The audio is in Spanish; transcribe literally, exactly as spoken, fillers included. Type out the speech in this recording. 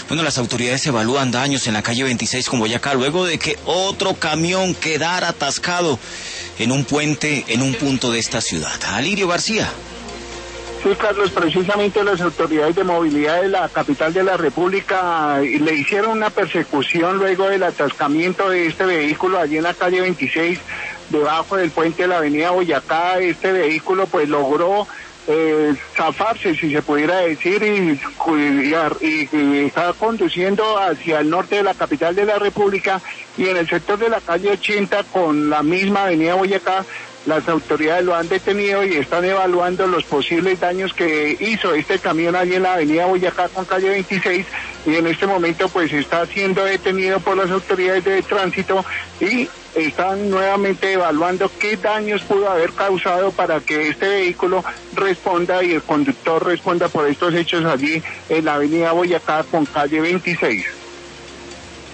Bueno, las autoridades evalúan daños en la calle veintiséis con Boyacá luego de que otro camión quedara atascado en un puente en un punto de esta ciudad. Alirio García. Sí, Carlos, precisamente las autoridades de movilidad de la capital de la República le hicieron una persecución luego del atascamiento de este vehículo allí en la calle veintiséis, debajo del puente de la avenida Boyacá. Este vehículo pues logró eh, zafarse, si se pudiera decir, y, y, y estaba conduciendo hacia el norte de la capital de la República, y en el sector de la calle ochenta con la misma avenida Boyacá, las autoridades lo han detenido y están evaluando los posibles daños que hizo este camión allí en la avenida Boyacá con calle veintiséis, y en este momento pues está siendo detenido por las autoridades de tránsito y están nuevamente evaluando qué daños pudo haber causado para que este vehículo responda y el conductor responda por estos hechos allí en la avenida Boyacá con calle veintiséis.